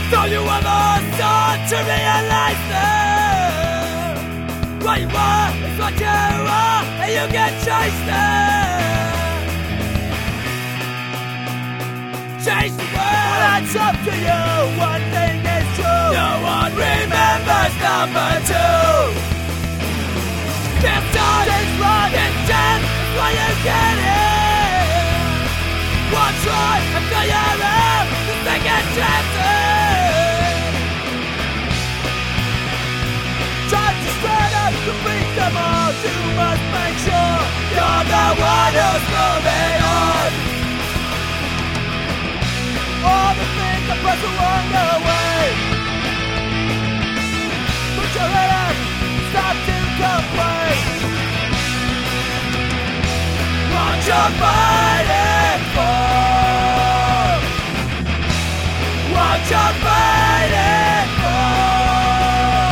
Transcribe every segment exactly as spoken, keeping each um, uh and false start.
So you ever start to realize that what you are is what you are, and you can change that. Change the world. Well, that's up to you. One thing is true. No one remembers number two. Can't start, it's wrong, it's dead, it's why you get it. One try until you're out, the second chances. Try to spread out to beat them all. You must make sure you're the one who's moving on. All the things that press along the way. Put your head up, stop to complain. What you're fighting for. What you're fighting for.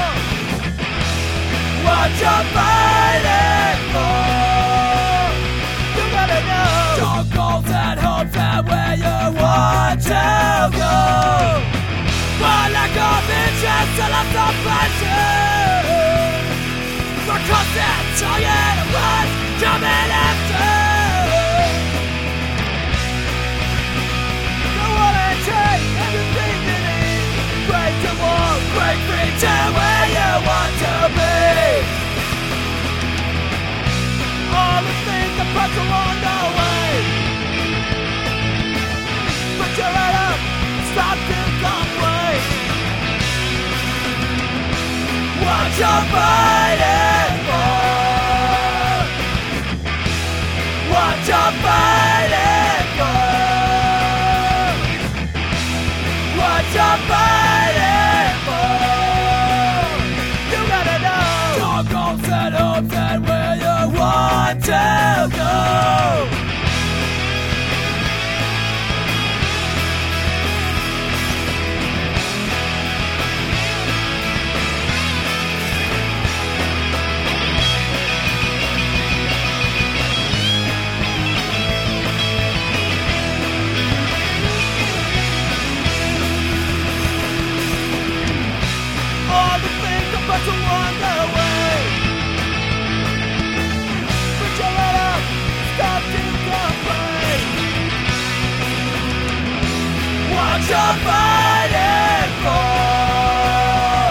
What you're fighting for. You gotta know your goals and hopes and where you want to go. For lack of interest and lots of passion. For constant trying to run, coming after. You wanna take everything you need. Break the wall, break free to where you want to be. All the things that pass along the way. Put your head up, stop to complain. What you're fighting for. What you're fighting for. What you're fighting for. You gotta know your goals and hopes and where you want to go. All the things that pass along the way. Put your head up, stop to complain. What you're fighting for.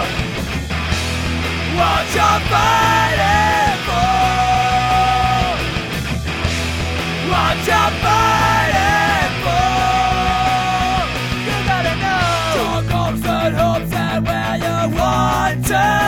What you're fighting for. What you're fighting for. You gotta know your goals and hopes and where you want to